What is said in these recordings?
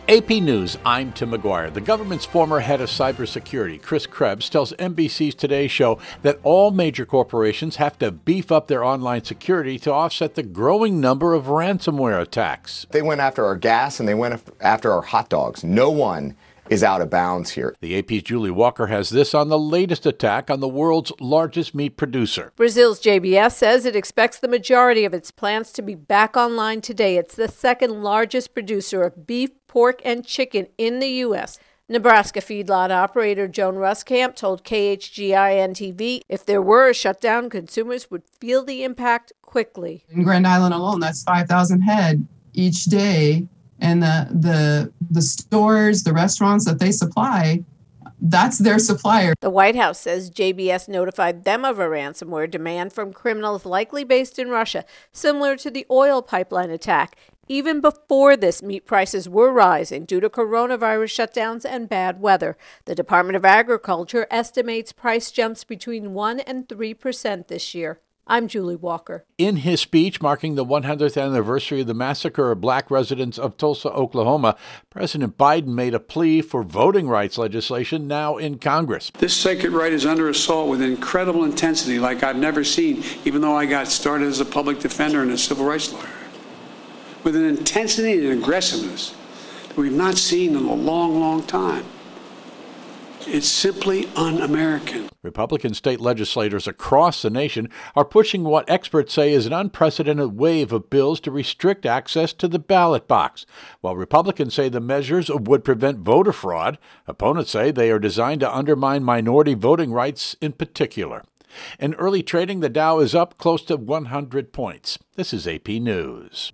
AP News, I'm Tim McGuire. The government's former head of cybersecurity, Chris Krebs, tells NBC's Today Show that all major corporations have to beef up their online security to offset the growing number of ransomware attacks. They went after our gas and they went after our hot dogs. No one is out of bounds here. The AP's Julie Walker has this on the latest attack on the world's largest meat producer. Brazil's JBS says it expects the majority of its plants to be back online today. It's the second largest producer of beef, pork, and chicken in the U.S. Nebraska feedlot operator Joan Ruskamp told KHGI-TV if there were a shutdown, consumers would feel the impact quickly. In Grand Island alone, that's 5,000 head each day. And the stores, the restaurants that they supply, that's their supplier. The White House says JBS notified them of a ransomware demand from criminals likely based in Russia, similar to the oil pipeline attack. Even before this, meat prices were rising due to coronavirus shutdowns and bad weather. The Department of Agriculture estimates price jumps between 1% and 3% this year. I'm Julie Walker. In his speech marking the 100th anniversary of the massacre of black residents of Tulsa, Oklahoma, President Biden made a plea for voting rights legislation now in Congress. This sacred right is under assault with incredible intensity like I've never seen, even though I got started as a public defender and a civil rights lawyer. With an intensity and aggressiveness that we've not seen in a long, long time. It's simply un-American. Republican state legislators across the nation are pushing what experts say is an unprecedented wave of bills to restrict access to the ballot box. While Republicans say the measures would prevent voter fraud, opponents say they are designed to undermine minority voting rights in particular. In early trading, the Dow is up close to 100 points. This is AP News.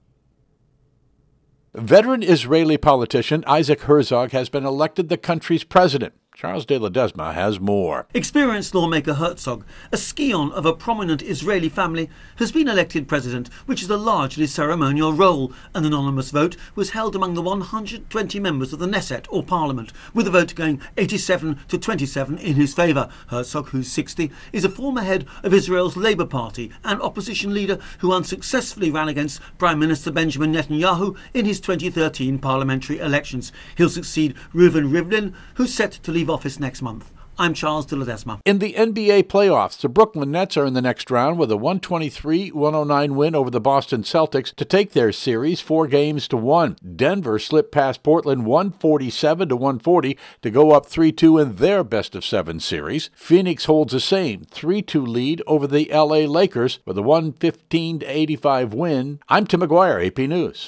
Veteran Israeli politician Isaac Herzog has been elected the country's president. Charles de Ledesma has more. Experienced lawmaker Herzog, a scion of a prominent Israeli family, has been elected president, which is a largely ceremonial role. An anonymous vote was held among the 120 members of the Knesset, or parliament, with the vote going 87 to 27 in his favour. Herzog, who's 60, is a former head of Israel's Labour Party and opposition leader who unsuccessfully ran against Prime Minister Benjamin Netanyahu in his 2013 parliamentary elections. He'll succeed Reuven Rivlin, who's set to leave office next month. I'm Charles de Ledesma. In the NBA playoffs, the Brooklyn Nets are in the next round with a 123-109 win over the Boston Celtics to take their series 4-1. Denver slipped past Portland 147-140 to go up 3-2 in their best-of-7 series. Phoenix holds the same 3-2 lead over the LA Lakers with a 115-85 win. I'm Tim McGuire, AP News.